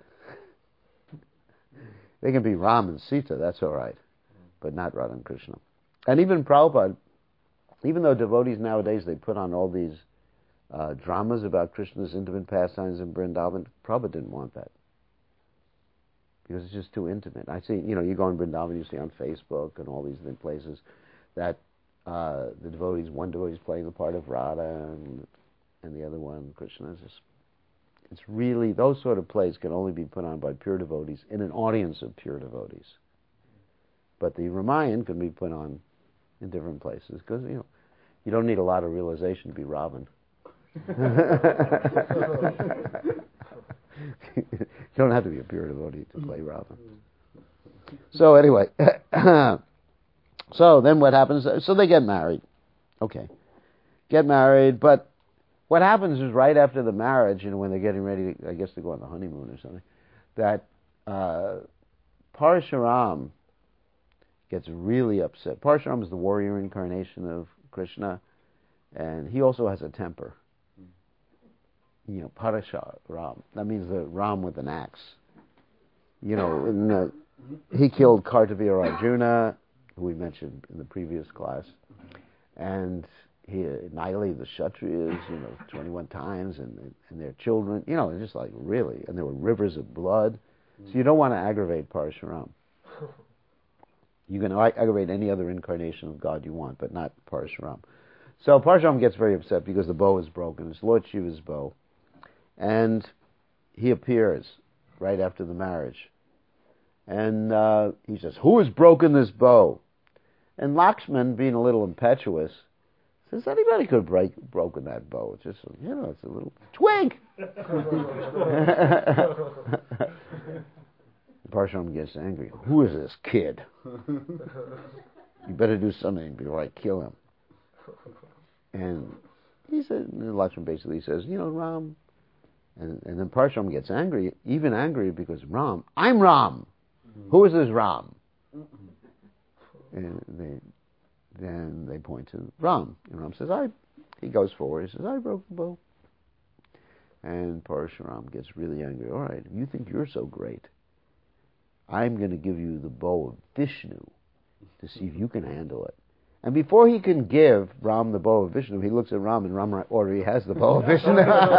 They can be Ram and Sita, that's all right. But not Radha and Krishna. And even Prabhupada, even though devotees nowadays, they put on all these uh, dramas about Krishna's intimate pastimes in Vrindavan, Prabhupada didn't want that. Because it's just too intimate. I see, you know, you go in Vrindavan, you see on Facebook and all these places that uh, the devotees, one devotee is playing the part of Radha and, and the other one, Krishna. It's, just, it's really, those sort of plays can only be put on by pure devotees in an audience of pure devotees. But the Ramayana can be put on in different places, because, you know, you don't need a lot of realization to be Ravan. You don't have to be a pure devotee to play Ravan. So anyway, so then what happens? So they get married. Okay. Get married, but what happens is right after the marriage, you know, when they're getting ready, to, I guess to go on the honeymoon or something, that uh, Parshuram gets really upset. Parshuram is the warrior incarnation of Krishna, and he also has a temper. You know, Parashuram. That means the Ram with an axe. You know, in the, he killed Kartavya Arjuna, who we mentioned in the previous class, and he annihilated the Kshatriyas, you know, twenty-one times, and and their children. You know, just like really, and there were rivers of blood. So you don't want to aggravate Parshuram. You can aggravate any other incarnation of God you want, but not Parshuram. So Parshuram gets very upset because the bow is broken. It's Lord Shiva's bow. And he appears right after the marriage. And uh, he says, who has broken this bow? And Lakshman, being a little impetuous, says, anybody could have break, broken that bow. It's just, you know, it's a little twig. Parshuram gets angry. Who is this kid? You better do something before I kill him. And he said, Lakshman basically says, you know, Ram. And, and then Parshuram gets angry, even angry because Ram, I'm Ram. Mm-hmm. Who is this Ram? Mm-hmm. And they, then they point to Ram. And Ram says, I, he goes forward, he says, I broke the bow. And Parshuram gets really angry. All right, if you think you're so great, I'm going to give you the bow of Vishnu to see if you can handle it. And before he can give Ram the bow of Vishnu, he looks at Ram, and Ram already has the bow of Vishnu.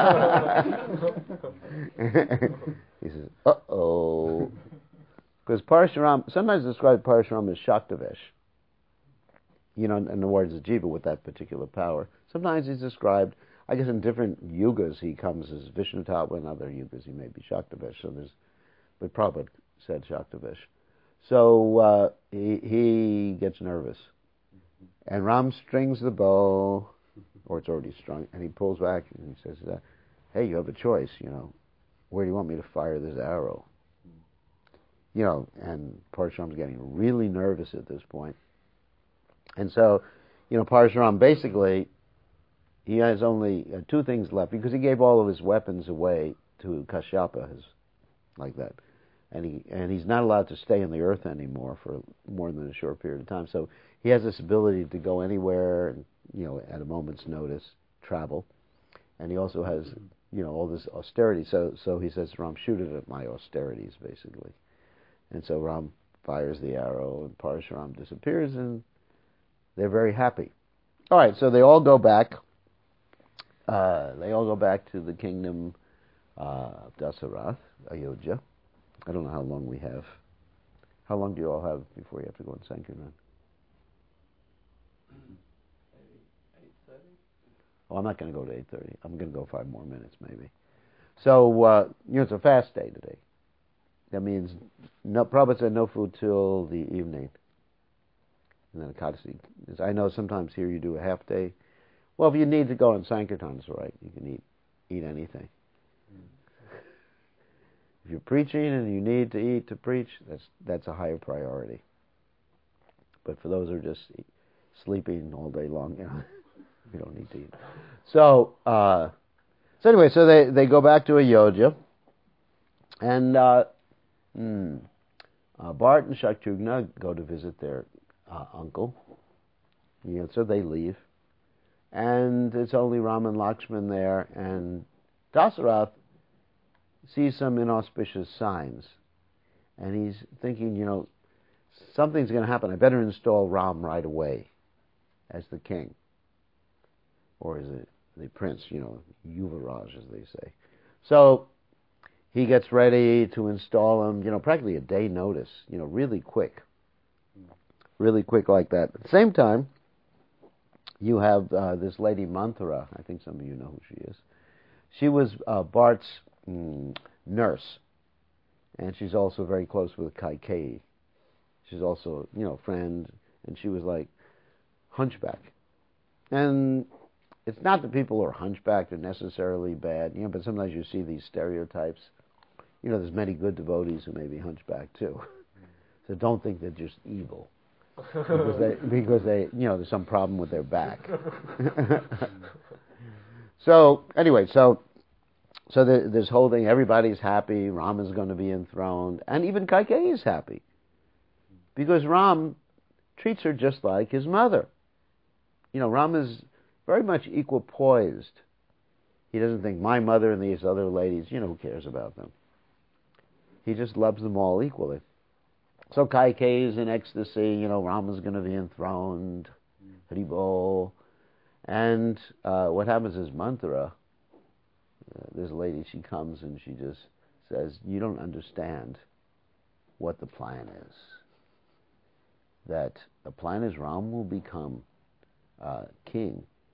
He says, uh-oh. Because Parshuram, sometimes describe Parshuram as Shaktavesh. You know, in the words of Jiva, with that particular power. Sometimes he's described, I guess in different yugas he comes as Vishnu Tattva, in other yugas he may be Shaktavesh. So there's, but Prabhupada said Shaktavesh. So uh, he, he gets nervous. And Ram strings the bow, or it's already strung, and he pulls back and he says, uh, hey, you have a choice, you know. Where do you want me to fire this arrow? You know, and Parshuram's getting really nervous at this point. And so, you know, Parshuram basically, he has only uh, two things left, because he gave all of his weapons away to Kashyapa, his, like that. And he and he's not allowed to stay on the earth anymore for more than a short period of time. So he has this ability to go anywhere, and, you know, at a moment's notice, travel. And he also has, you know, all this austerity. So so he says, Ram, shoot it at my austerities, basically. And so Ram fires the arrow, and Parshuram disappears, and they're very happy. All right, so they all go back. Uh, they all go back to the kingdom uh, of Dasarath, Ayodhya. I don't know how long we have. How long do you all have before you have to go in Sankirtan? eight thirty? Oh, I'm not going to go to eight thirty. I'm going to go five more minutes, maybe. So, uh, you know, it's a fast day today. That means, no, Prabhupada said no food till the evening. And then Ekadasi. I know sometimes here you do a half day. Well, if you need to go in Sankirtan, it's all right. You can eat, eat anything. If you're preaching and you need to eat to preach, that's that's a higher priority. But for those who are just sleeping all day long, you know, you don't need to eat. So, uh, so anyway, so they, they go back to Ayodhya, and uh, hmm, uh, Bharat and Shatrugna go to visit their uh, uncle. You know, so they leave, and it's only Ram and Lakshman there, and Dasarath sees some inauspicious signs, and he's thinking, you know, something's going to happen. I better install Ram right away as the king, or as the, the prince, you know, Yuvaraj, as they say. So he gets ready to install him, you know, practically a day notice, you know, really quick, really quick like that. At the same time, you have uh, this lady Manthara. I think some of you know who she is. She was uh, Bhart's mm, nurse, and she's also very close with Kaikeyi. She's also, you know, friend, and she was like hunchback. And it's not that people who are hunchbacked are necessarily bad, you know, but sometimes you see these stereotypes. You know, there's many good devotees who may be hunchbacked too. So don't think they're just evil. Because they, because they, you know, there's some problem with their back. So, anyway, so so the, this whole thing, everybody's happy, Ram is going to be enthroned, and even Kaikeyi is happy. Because Ram treats her just like his mother. You know, Ram is very much equal poised. He doesn't think my mother and these other ladies, you know, who cares about them? He just loves them all equally. So Kaikeyi is in ecstasy, you know, Rama's going to be enthroned, Haribol. And uh, what happens is Manthara, uh, this lady, she comes and she just says, you don't understand what the plan is. That the plan is Ram will become uh, king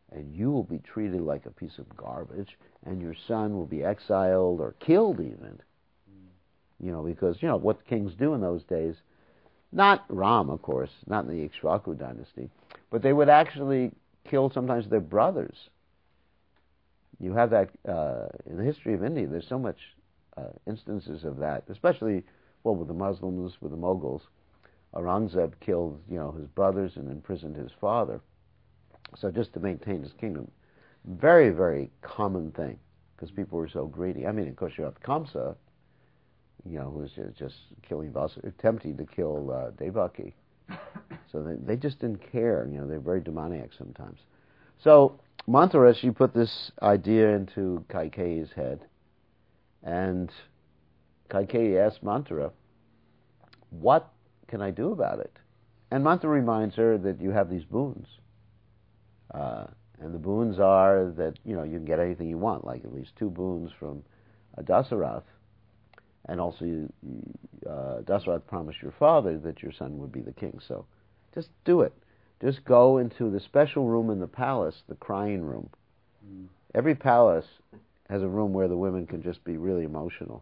and you will be treated like a piece of garbage, and your son will be exiled or killed even. You know, because, you know, what kings do in those days, not Ram, of course, not in the Ikshvaku dynasty, but they would actually kill sometimes their brothers. You have that uh, in the history of India. There's so much uh, instances of that, especially, well, with the Muslims, with the Mughals. Aurangzeb killed, you know, his brothers and imprisoned his father. So just to maintain his kingdom. Very, very common thing, because people were so greedy. I mean, of course, you have Kamsa, you know, who was just killing, attempting to kill uh, Devaki. So they, they just didn't care. You know, they're very demoniac sometimes. So Manthara, she put this idea into Kaikeyi's head, and Kaikeyi asked Manthara, what can I do about it? And Manthara reminds her that you have these boons. Uh, and the boons are that, you know, you can get anything you want, like at least two boons from uh, Dasarath. And also, you, uh, Dasarath promised your father that your son would be the king. So just do it. Just go into the special room in the palace, the crying room. Mm. Every palace has a room where the women can just be really emotional.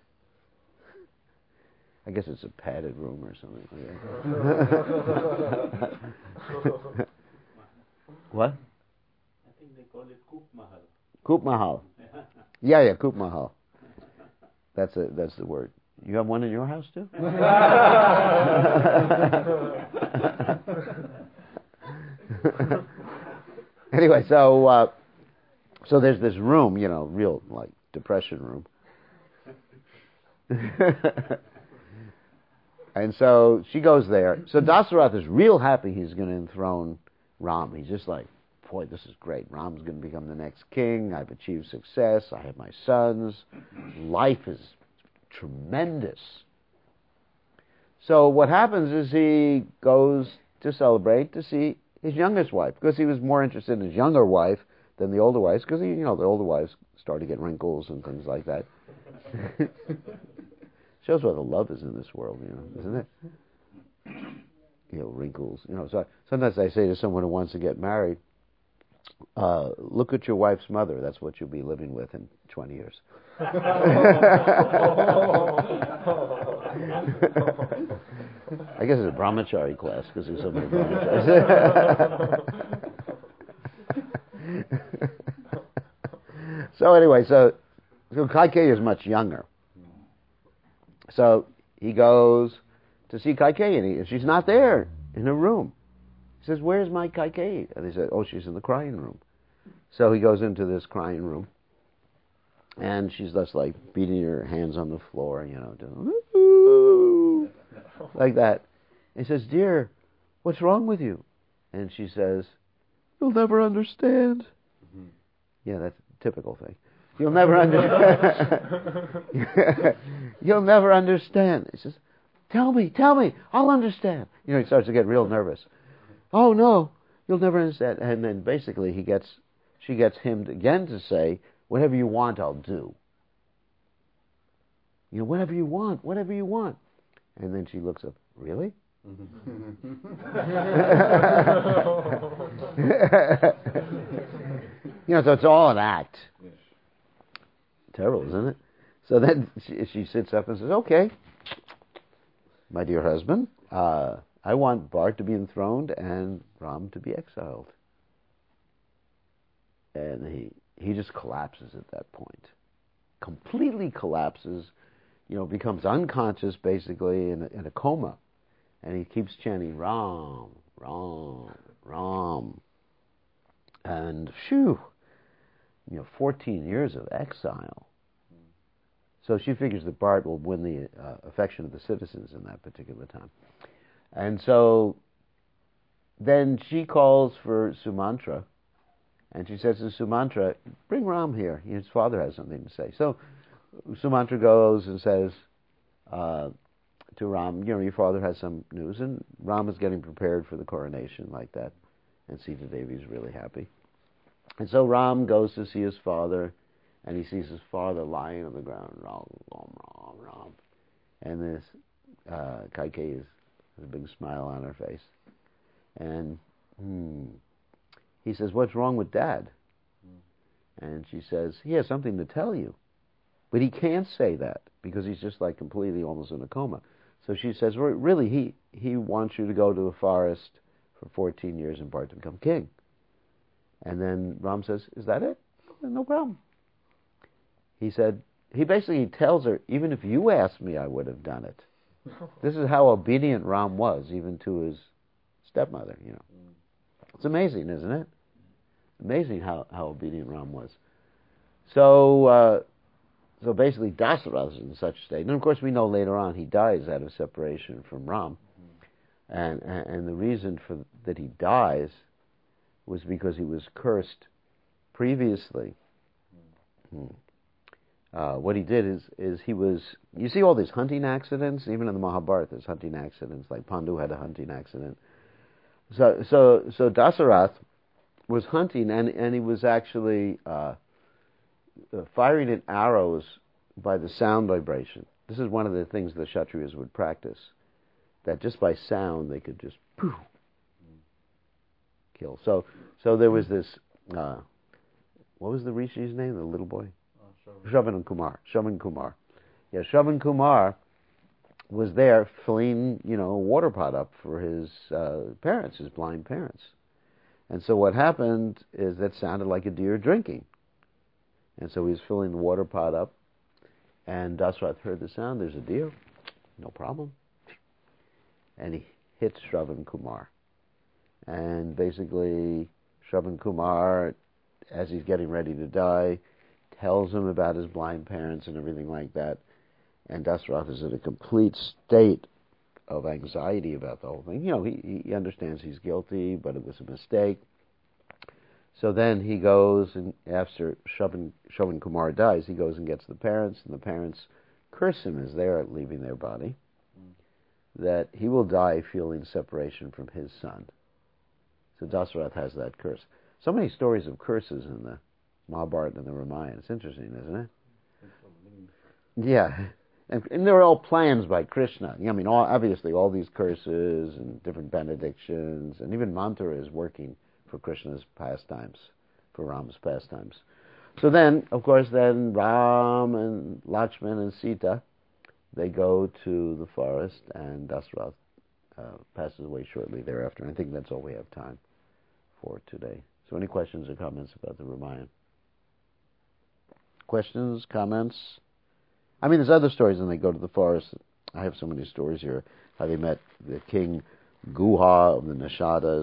I guess it's a padded room or something. What? I think they call it Kup Mahal. Kup Mahal. Yeah, yeah, Kup Mahal. That's a, that's the word. You have one in your house too? Anyway, so uh, so there's this room, you know, real like depression room. And so she goes there. So Dasarath is real happy he's going to enthrone Ram. He's just like, boy, this is great. Ram's going to become the next king. I've achieved success. I have my sons. Life is tremendous. So what happens is he goes to celebrate to see his youngest wife, because he was more interested in his younger wife than the older wives, because, you know, the older wives start to get wrinkles and things like that. Shows what the love is in this world, you know, isn't it? You know, wrinkles. You know, so sometimes I say to someone who wants to get married, uh, look at your wife's mother. That's what you'll be living with in twenty years. I guess it's a brahmachari class because there's so many brahmacharis. So anyway, so, so Kaikeyi is much younger. So he goes to see Kaikeyi, and, he, and she's not there in her room. He says, where's my Kaikeyi? And they said, oh, she's in the crying room. So he goes into this crying room, and she's just like beating her hands on the floor, you know, doing, ooh, like that. And he says, dear, what's wrong with you? And she says, you'll never understand. Mm-hmm. Yeah, that's a typical thing. You'll never understand. You'll never understand. He says, tell me, tell me, I'll understand. You know, he starts to get real nervous. Oh, no, you'll never understand. And then basically he gets, she gets him again to say, whatever you want, I'll do. You know, whatever you want, whatever you want. And then she looks up, really? You know, so it's all an act. Yes. Terrible, isn't it? So then she, she sits up and says, okay, my dear husband, uh, I want Bharat to be enthroned and Ram to be exiled. And he he just collapses at that point. Completely collapses, you know, becomes unconscious basically in a, in a coma. And he keeps chanting, Ram, Ram, Ram. And, phew, you know, fourteen years of exile. So she figures that Bharat will win the uh, affection of the citizens in that particular time. And so then she calls for Sumantra, and she says to Sumantra, bring Ram here. His father has something to say. So Sumantra goes and says uh, to Ram, you know, your father has some news, and Ram is getting prepared for the coronation like that. And Sita Devi is really happy. And so Ram goes to see his father, and he sees his father lying on the ground, Ram, Ram, Ram, Ram. And this uh, Kaikeyi has a big smile on her face. And hmm, he says, "What's wrong with Dad?" And she says, "He has something to tell you." But he can't say that because he's just like completely almost in a coma. So she says, "Well, really, he, he wants you to go to the forest for fourteen years and part to become king." And then Ram says, "Is that it? No problem." He said, he basically tells her, "Even if you asked me, I would have done it." This is how obedient Ram was, even to his stepmother, you know. It's amazing, isn't it? Amazing how, how obedient Ram was. So, uh, so basically, Dasarath is in such a state. And of course, we know later on he dies out of separation from Ram. And, and, and the reason for that he dies was because he was cursed previously. Hmm. Uh, what he did is, is he was, you see all these hunting accidents, even in the Mahabharata, there's hunting accidents, like Pandu had a hunting accident. So, so, so Dasarath was hunting, and, and he was actually uh, uh, firing at arrows by the sound vibration. This is one of the things the Kshatriyas would practice, that just by sound they could just poof, kill. So, so there was this, uh, what was the Rishi's name, the little boy? Shravan Kumar. Shravan Kumar. Yeah, Shravan Kumar was there filling, you know, a water pot up for his uh, parents, his blind parents. And so what happened is that sounded like a deer drinking. And so he was filling the water pot up, and Dasarath heard the sound. There's a deer. No problem. And he hits Shravan Kumar. And basically, Shravan Kumar, as he's getting ready to die, tells him about his blind parents and everything like that. And Dasarath is in a complete state of anxiety about the whole thing. You know, he, he understands he's guilty, but it was a mistake. So then he goes, and after Shravan, Shravan Kumar dies, he goes and gets the parents, and the parents curse him as they're leaving their body, mm. that he will die feeling separation from his son. So Dasarath has that curse. So many stories of curses in the Mahabharata and the Ramayana. It's interesting, isn't it? Yeah. And, and they're all plans by Krishna. I mean, all, obviously, all these curses and different benedictions, and even mantra is working for Krishna's pastimes, for Ram's pastimes. So then, of course, then Ram and Lakshman and Sita, they go to the forest, and Dasarath uh, passes away shortly thereafter. And I think that's all we have time for today. So any questions or comments about the Ramayana? Questions, comments? I mean, there's other stories when they go to the forest. I have so many stories here. How they met the king Guha of the Nishadas.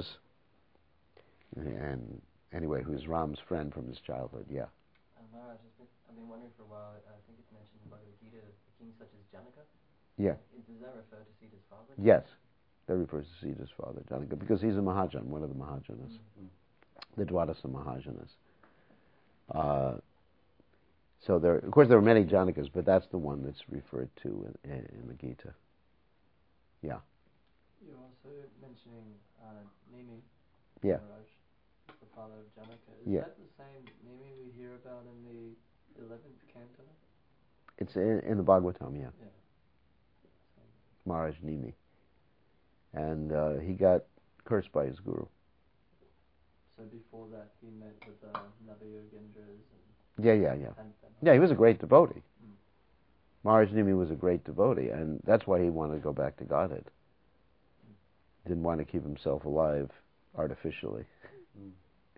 And anyway, who's Ram's friend from his childhood. Yeah. Uh, Maharaj, I've been wondering for a while, I think it's mentioned in Bhagavad Gita, kings such as Janaka. Yeah. Does that refer to Sita's father? Yes. That refers to Sita's father, Janaka, because he's a Mahajan, one of the Mahajanas. Mm-hmm. The Dwadasa Mahajanas. Uh, so there, of course, there are many Janakas, but that's the one that's referred to in, in, in the Gita. Yeah. You're also mentioning uh, Nimi, yeah. Maharaj, the father of Janaka. Is yeah. that the same Nimi we hear about in the eleventh canto? It's in, in the Bhagavatam, yeah. yeah. Maharaj Nimi. And uh, he got cursed by his guru. So before that, he met with the uh, Navayogendras and yeah, yeah, yeah. Yeah, he was a great devotee. Mm. Maharaj Nimi was a great devotee, and that's why he wanted to go back to Godhead. Mm. Didn't want to keep himself alive artificially. Mm.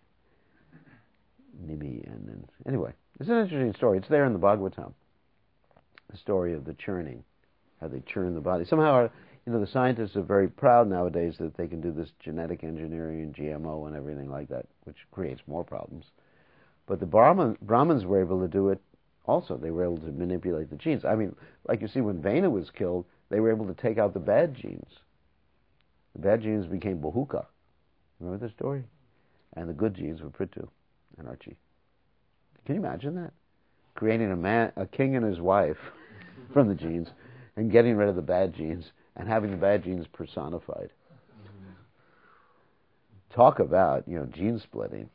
Nimi, and, and anyway, it's an interesting story. It's there in the Bhagavatam. The story of the churning, how they churn the body. Somehow, you know, the scientists are very proud nowadays that they can do this genetic engineering and G M O and everything like that, which creates more problems. But the Brahman, Brahmins were able to do it also. They were able to manipulate the genes. I mean, like you see, when Vena was killed, they were able to take out the bad genes. The bad genes became Bahuka. Remember the story? And the good genes were Prithu and Archie. Can you imagine that? Creating a man, a king and his wife from the genes, and getting rid of the bad genes, and having the bad genes personified. Mm-hmm. Talk about, you know, gene splitting.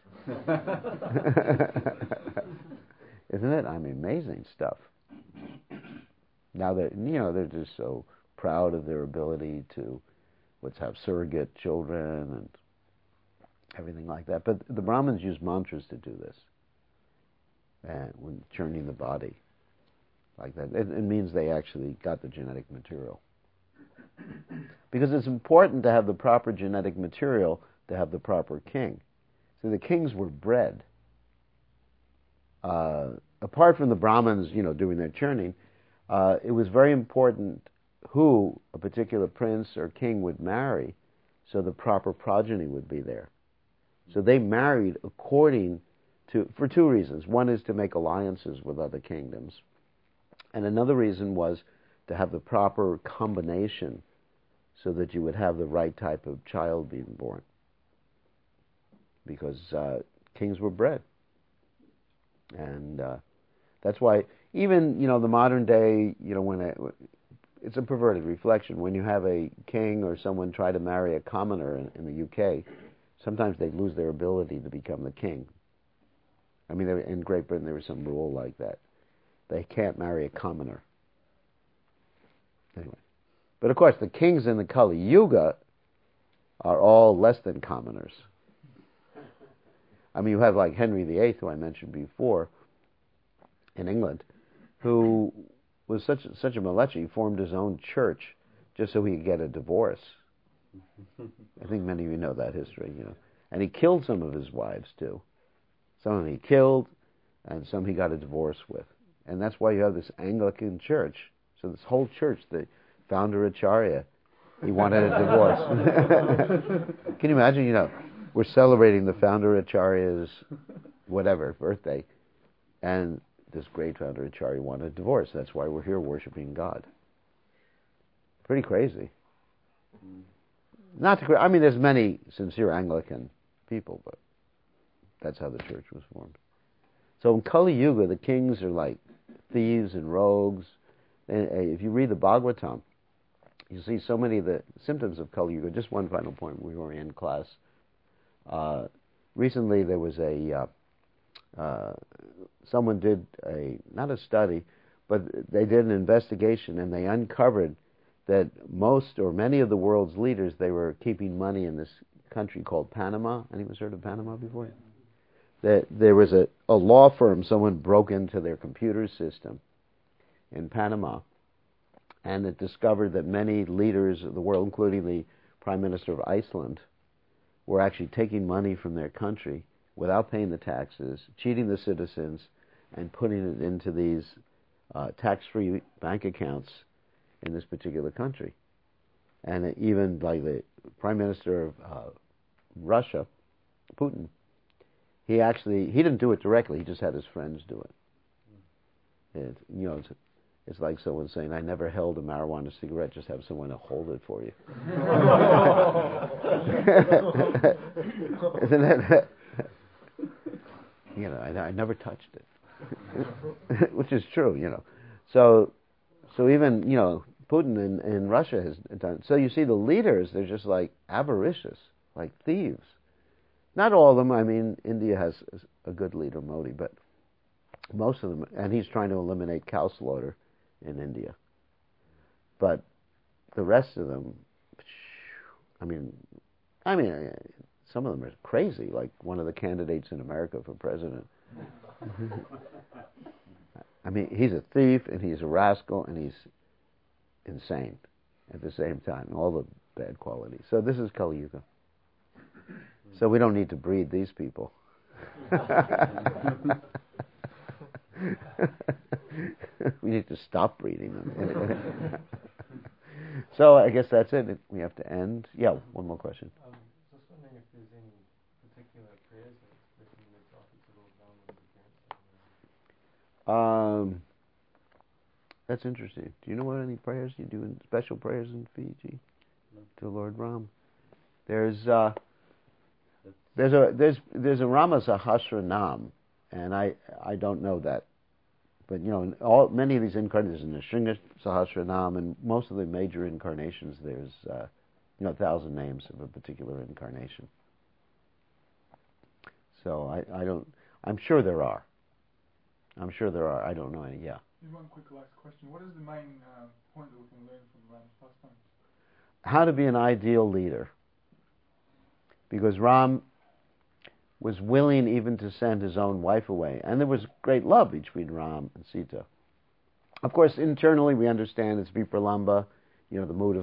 Isn't it? I mean, amazing stuff. Now that, you know, they're just so proud of their ability to, let's have surrogate children, and everything like that. But the Brahmins use mantras to do this, and when churning the body, like that. It, it means they actually got the genetic material. Because it's important to have the proper genetic material to have the proper king. So the kings were bred. Uh, apart from the Brahmins, you know, doing their churning, uh, it was very important who a particular prince or king would marry, so the proper progeny would be there. So they married according to, for two reasons. One is to make alliances with other kingdoms, and another reason was to have the proper combination so that you would have the right type of child being born. Because uh, kings were bred. And uh, that's why even, you know, the modern day, you know, when it, it's a perverted reflection. When you have a king or someone try to marry a commoner in, in the U K, sometimes they lose their ability to become the king. I mean, there, in Great Britain there was some rule like that. They can't marry a commoner. Anyway. But of course, the kings in the Kali Yuga are all less than commoners. I mean, you have like Henry the Eighth, who I mentioned before, in England, who was such such a malechi, he formed his own church just so he could get a divorce. I think many of you know that history, you know. And he killed some of his wives too. Some of them he killed, and some he got a divorce with. And that's why you have this Anglican church. So this whole church, the founder Acharya, he wanted a divorce. Can you imagine, you know, we're celebrating the founder Acharya's whatever, birthday, and this great founder Acharya wanted a divorce. That's why we're here worshiping God. Pretty crazy. Not to, I mean, there's many sincere Anglican people, but that's how the church was formed. So in Kali Yuga, the kings are like thieves and rogues. And if you read the Bhagavatam, you see so many of the symptoms of Kali Yuga. Just one final point, we were in class. Uh, recently there was a, uh, uh, someone did a, not a study, but they did an investigation, and they uncovered that most or many of the world's leaders, they were keeping money in this country called Panama. Anyone's heard of Panama before? That there was a, a law firm, someone broke into their computer system in Panama, and it discovered that many leaders of the world, including the Prime Minister of Iceland, were actually taking money from their country without paying the taxes, cheating the citizens, and putting it into these uh, tax-free bank accounts in this particular country. And even like the Prime Minister of uh, Russia, Putin, he actually, he didn't do it directly, he just had his friends do it. It you know, it's, it's like someone saying, I never held a marijuana cigarette, just have someone to hold it for you. Isn't that, you know, I, I never touched it. Which is true, you know. So, so even, you know, Putin in, in Russia has done, so you see the leaders, they're just like avaricious, like thieves. Not all of them, I mean, India has a good leader, Modi, but most of them, and he's trying to eliminate cow slaughter in India. But the rest of them, I mean, I mean, some of them are crazy, like one of the candidates in America for president. I mean, he's a thief, and he's a rascal, and he's insane at the same time, all the bad qualities. So this is Kali Yuga. So we don't need to breed these people. We need to stop breeding them. So I guess that's it. We have to end. Yeah, one more question. Um, just wondering if there's any particular prayers that you would offer to Lord Rama when the parents are Um, that's interesting. Do you know what any prayers you do? In, special prayers in Fiji to Lord Ram? There's uh, there's a there's there's a Rama Sahasranam, and I I don't know that. But, you know, in all, many of these incarnations, in the Shringa Sahasranam, and most of the major incarnations, there's, uh, you know, a thousand names of a particular incarnation. So I, I don't, I'm sure there are. I'm sure there are. I don't know any, yeah. One quick last question. What is the main uh, point that we can learn from Ram's pastimes? How to be an ideal leader. Because Ram was willing even to send his own wife away. And there was great love between Ram and Sita. Of course, internally we understand it's Vipralamba, you know, the mood of